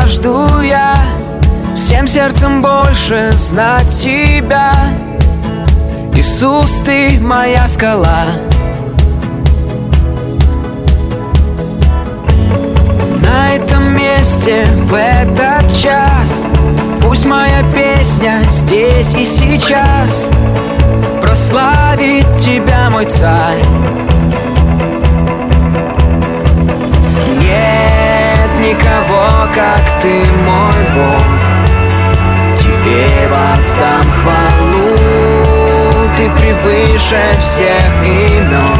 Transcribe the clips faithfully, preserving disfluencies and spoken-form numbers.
жажду я всем сердцем больше знать Тебя. Иисус, Ты моя скала. На этом месте, в этот час, пусть моя песня здесь и сейчас прославит Тебя, мой Царь. Нет никого, как Ты, мой Бог. Тебе воздам хвалу, Ты превыше всех имен.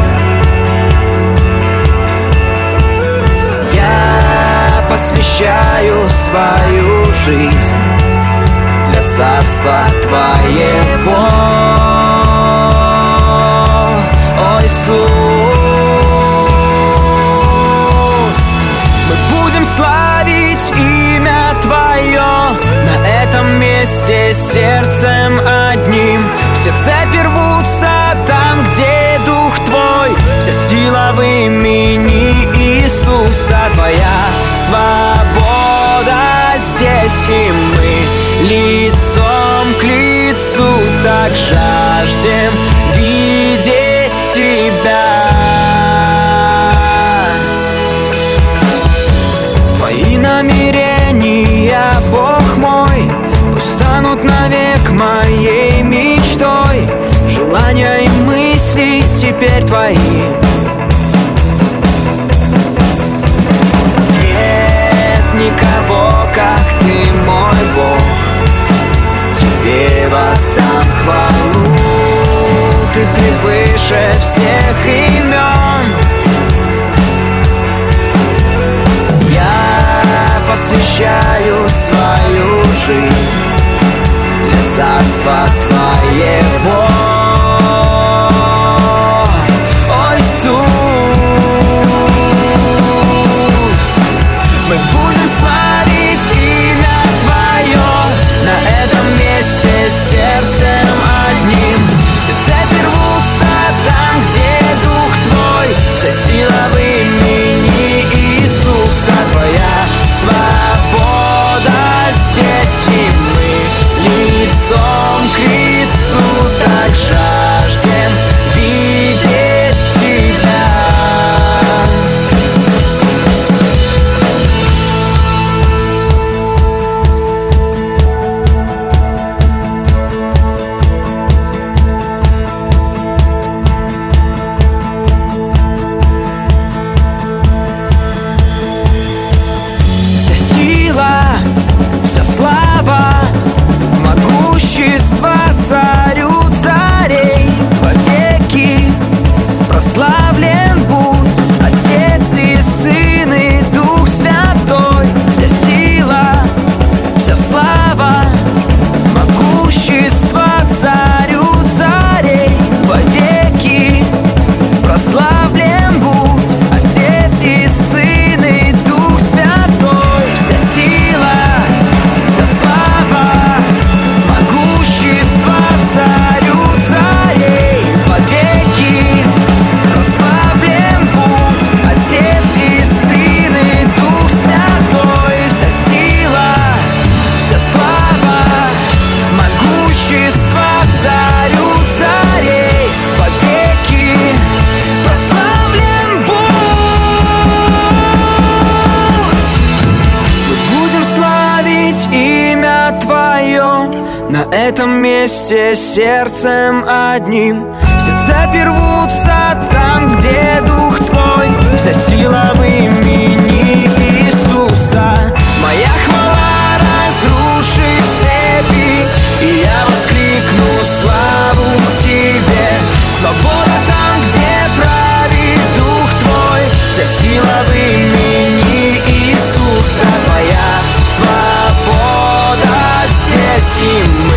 Я посвящаю свою жизнь для царства Твоего, о Иисус. Мы будем славить имя Твое на этом месте сердцем одним. Все цепи рвутся там, где Дух Твой, вся сила в имени Иисуса. Твоя свобода здесь, и мы лицом к лицу так жаждем видеть Тебя. Твои намерения, Бог мой, пусть станут навек моей мечтой. Желания и мысли теперь Твои. Нет никого, как Ты, мой Бог. Тебе воздам хвалу, Ты превыше всех имен. Я посвящаю свою жизнь для царства Твоего, о Иисус. Мы будем славить имя Твое на этом месте сердцем одним. Все цепи рвутся там, где Дух Твой, вся сила в имени Иисуса. Твоя свобода здесь, и мы лицом к лицу так жаждем видеть Тебя. Вся сила, вся слава, могущество царю царей вовеки прославлен будь Отец и Сын и Дух Святой. Вся сила, вся слава, могущество царю царей вовеки прославлен будь Отец и Сын и Дух Святой. Вся сила, вся слава, могущество царю царей вовеки прославлен будь Отец и Сын и Дух Святой. Вся сила, вся слава, могущество царю царей вовеки прославлен будь. Мы будем славить имя Твое на этом месте сердцем одним. Все цепи рвутся там, где Дух Твой, вся сила в имени Иисуса. Моя хвала разрушит цепи, и я воскликну славу Тебе. Свобода там, где правит Дух Твой, вся сила в имени Иисуса. Твоя свобода здесь, и мы